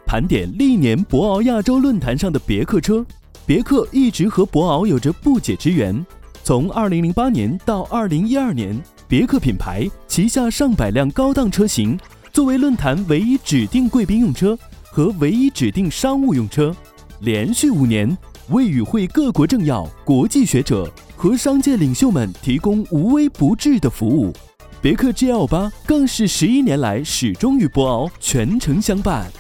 盘点历年博鳌亚洲论坛上的别克车。别克一直和博鳌有着不解之缘，从2008年到2012年，别克品牌旗下上百辆高档车型作为论坛唯一指定贵宾用车和唯一指定商务用车，连续5年为与会各国政要、国际学者和商界领袖们提供无微不至的服务。别克 GL8 更是11年来始终与博鳌全程相伴。